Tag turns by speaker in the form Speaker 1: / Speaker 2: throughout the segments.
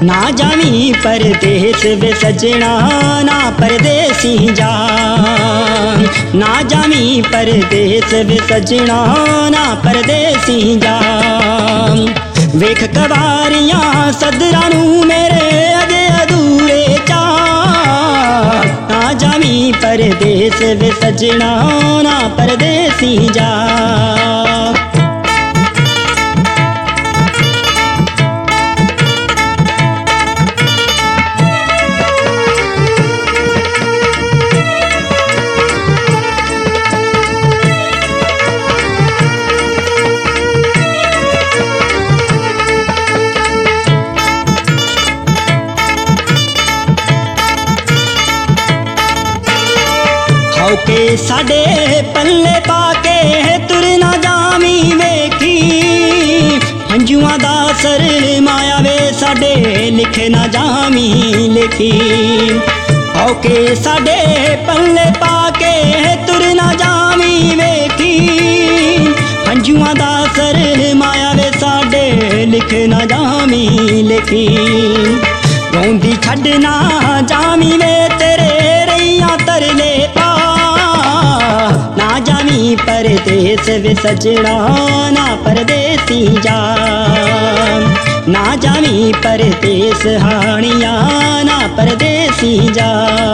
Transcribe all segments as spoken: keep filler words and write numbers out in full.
Speaker 1: ना जावी परदेस वे सजना ना परदेसी जा, ना जावी परदेस वे सजना ना परदेसी जा। वेख कवारियां सदरां नूं मेरे अजे अधूरे चा, ना जावी परदेस वे सजना ना परदेसी जा। के साडे पल्ले पाके तुर ना जावी वेखी, हंजुआं दा सर माया वे साडे लिखे ना जावी लिखी। आओ के साडे पल्ले पाके तुर ना जावी वेखी, हंजुआं दा सर माया वे साडे लिखे ना जावी लिखी। रोंदी छड्ड ना जावी वे तेरे रैयां तरले पा, ना जावी परदेस वे सजना ना परदेसी जा, ना जावी परदेस हानिया ना परदेसी जा।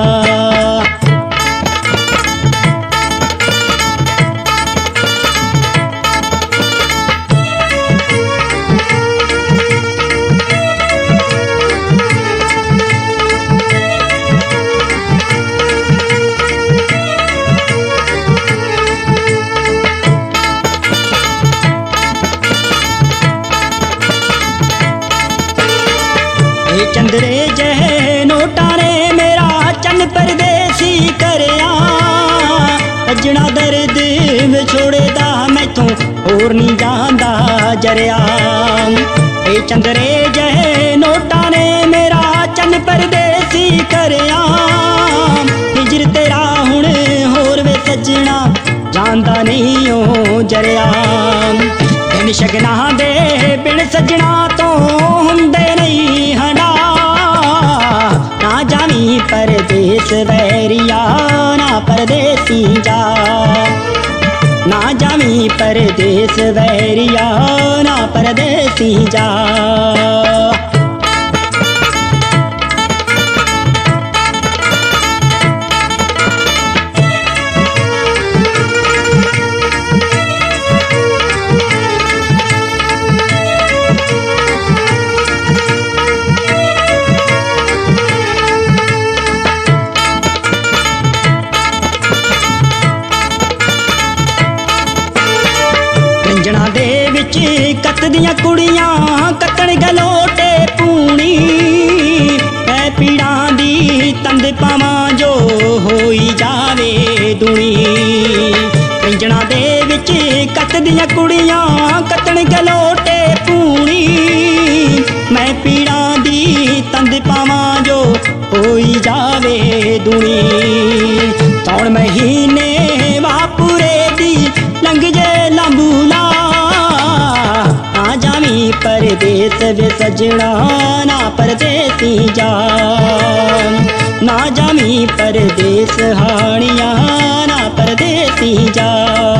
Speaker 1: चंदरे जह नोटा ने मेरा चन परदेसी करया, सजना दर्द विछोड़े दा मैथों होर नहीं जांदा जरिया। ए चंदरे जह नोटा ने मेरा चन परदेसी करया, हिजर तेरा हुण होर वे सजना जांदा नहीं ओ जरिया। दिन शगना दे बिन सजना तो हुंदे नहीं हंडा, ना जावी परदेस वैरिया ना परदेसी जा, ना जावी परदेस वैरिया ना परदेसी जा। रंजना दे विच कतदियां कुड़ियां कतण गलोटे पूनी, ऐ पीड़ां दी तंद पावां जो होई जावे दुनी। रंजना दे विच कतदियां कुड़ियां कतण गलोटे पूनी, मैं पीड़ां दी तंद पावां जो होई जावे दुनी। तौण महीने वापुरे दी लंघ जे लंबूला, ना जावी परदेस वे सजना ना परदेसी जा, ना जावी परदेस हानिया ना परदेसी जा।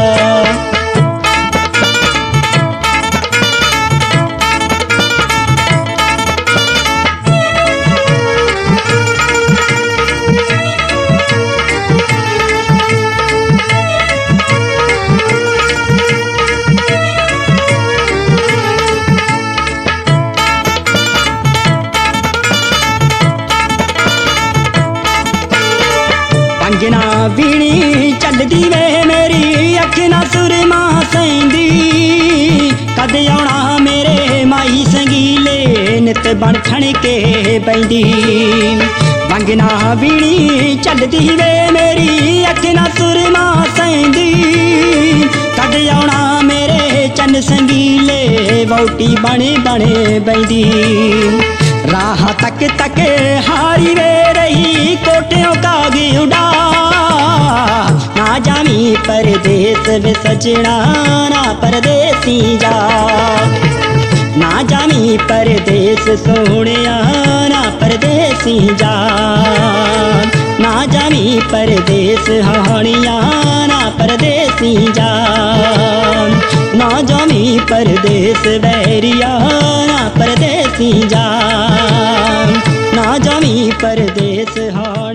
Speaker 1: अंजना वीणी चलदी वे मेरी अख ना सुरमा सैंदी, कद आउणा मेरे माई संगीले नित बन ठण के बैंदी। अंजना वीणी चलदी वे मेरी अख ना सुरमा सैंदी, कद आउणा मेरे चन संगीले वोटी बने बने बैंदी। राह तक तक हारी वे रही कोटियों कागी उड़ा, ना जावी परदेस वे सजना ना परदेसी जा, ना जावी परदेस सोहणिया ना परदेसी जा, ना जावी परदेस हाणिया ना परदेसी जा, ना जावी परदेस बैरिया ना परदेसी जा, ना जावी परदेस हाणिया।